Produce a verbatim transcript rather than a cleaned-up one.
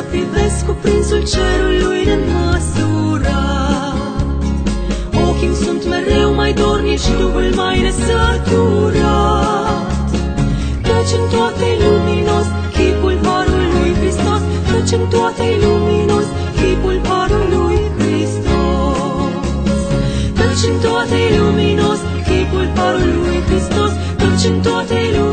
privesc cuprinsul cerului nemăsurat. Ochii sunt mereu mai dornici, Duhul mai nesăturat. Căci în toate-i luminos chipul harului Hristos, Căci în toate-i luminos chipul harului Hristos. Căci în toate-i luminos chipul harului Hristos, Căci în toate-i luminos